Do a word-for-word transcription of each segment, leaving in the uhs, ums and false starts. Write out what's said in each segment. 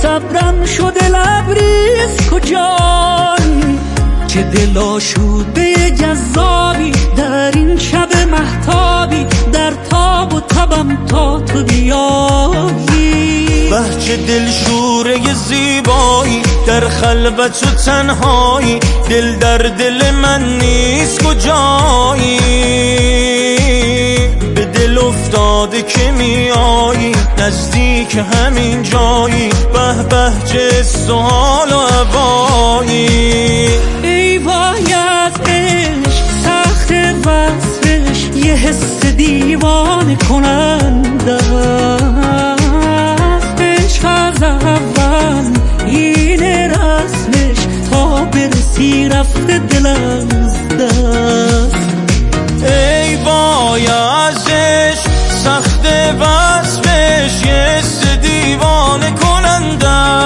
صبرم شده لبریز کجایی، چه دل آشوده جذابی در این شب مهتابی، در تاب و تبم تا تو بیایی. بهچه دلشوره زیبایی در خلوت و تنهایی، دل در دل من نیست کجایی، به دل افتاده که میایی نزدیک همین جایی، به به چه سوال و هوایی. ای وای از عشق سخت وصفش، یه حس دیوانه کننده است. عشق از اول این رسمش، تا برسی رفته دل از دست. ای وای از عشق سخت وصفش، یه حس دیوانه کننده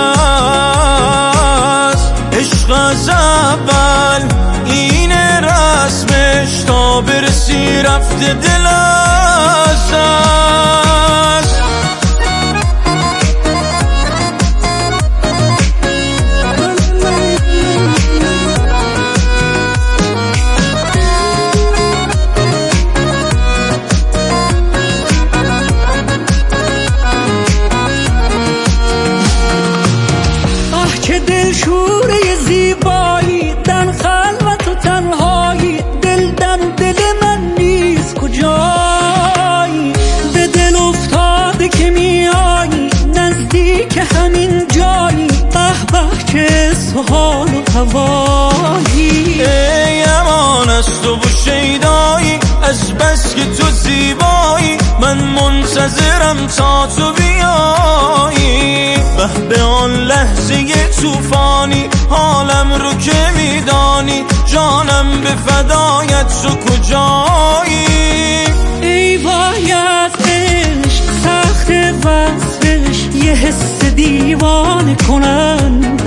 است. عشق از اول این رسمش، تا برسی رفته دل از دست. چه دلشوره زیبایی در خلوت و تنهایی، دل در دل من نیست کجایی، به دل افتاده که میایی نزدیک همین جایی، به به چه سوال و هوایی. ای امان از تو و شیدایی، از بس که تو زیبایی من منتظرم تا تو بیایی. به به آن لحظه توفانی حالم رو که میدانی، جانم به فدایت تو کجایی. ای وای از عشق سخت وصفش، یه حس دیوانه کننده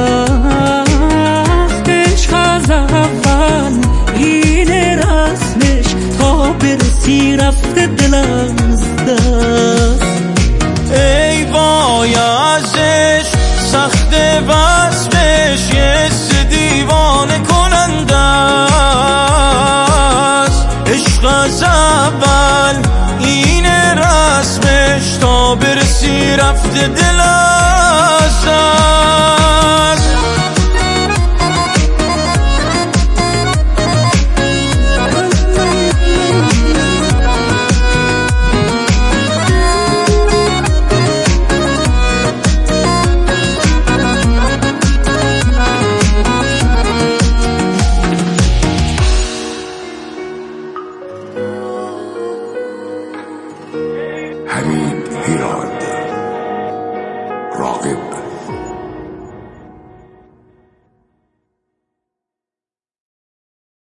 است. عشق از اول این رسمش، تا برسی رفته دل از دست. ای وای از عشق سخت وصفش، یه حس دیوانه کننده است. عشق از اول این رسمش، تا برسی رفته دل از دست. I mean